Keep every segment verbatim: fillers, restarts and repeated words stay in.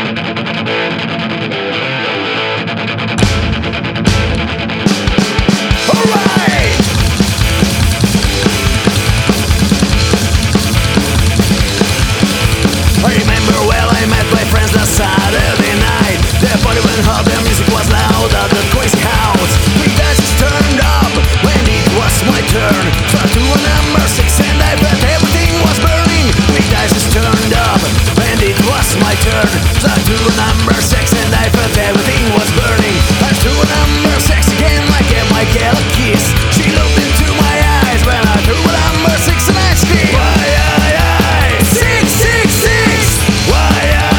Saturday night, the party went hot, the music was loud at the crazy house. We danced turned up when it was my turn. Fell to a number six and I felt everything was burning. We danced turned up when it was my turn. Fell to a number six and I felt everything was burning. Fell to a number six again like a Michael kiss. She looked into my eyes when I threw a number six and I screamed. Why, I, I, six, six, six. Why, I,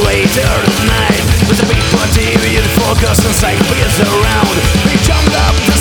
later tonight, with a big party, we focus and cycle around. We jumped up.